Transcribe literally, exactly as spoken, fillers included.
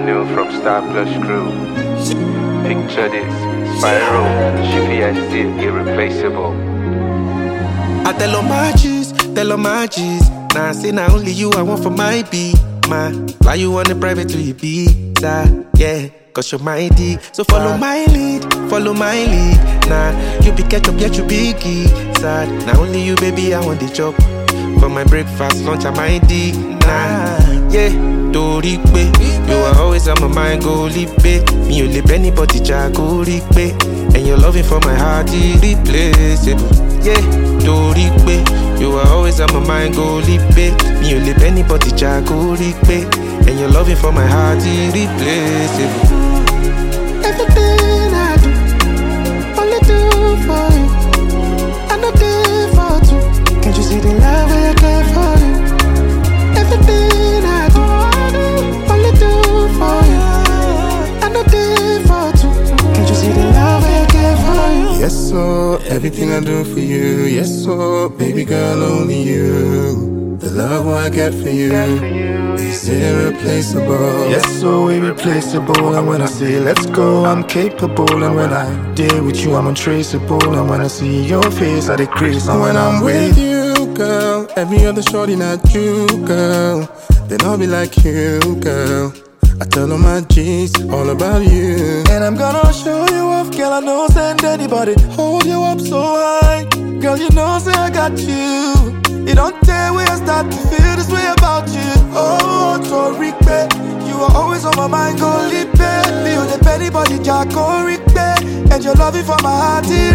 brand new from Star Plus Crew. Picture this, Spyro, Shippy and still irreplaceable. I tell all my G's, tell all my G's. Now I say not only you I want for my beat, man. Fly you on the private to Ibiza, yeah. Cause you're my D, so follow my lead, follow my lead. Nah, you be catch up, yet you be key. Sad, now only you baby I want the job. For my breakfast, lunch, I'm my D. Nah, yeah, Doripe. You are always on my mind, go lipe. Me you lip anybody, jack, go ripe. And your loving for my heart, irreplaceable. Yeah, Doripe. You are always on my mind, go lipe. Me you lip anybody, jack, go ripe. And your loving for my heart, irreplaceable. Everything I do, only do for you. I know there for two. Can't you see the love I care for you? Everything I do, only do for you. I know there for two. Can't you see the love I care for you? Yes, so everything I do for you. Yes, so baby girl, only you. The love I get for you is irreplaceable. Yes, so irreplaceable. And when I say let's go, I'm capable. And when I deal with you, I'm untraceable. And when I see your face, I decrease. And when I'm with you, girl, every other shorty not you, girl. Then I'll be like you, girl. I tell all my G's all about you. And I'm gonna show you off, girl. I don't send anybody hold you up so high. Girl, you know, say I got you. You don't tell where I start to feel this way about you. Oh, Torique, you are always on my mind, go lipe. Me, you the anybody, Jack, go ripe. And your loving for my heart,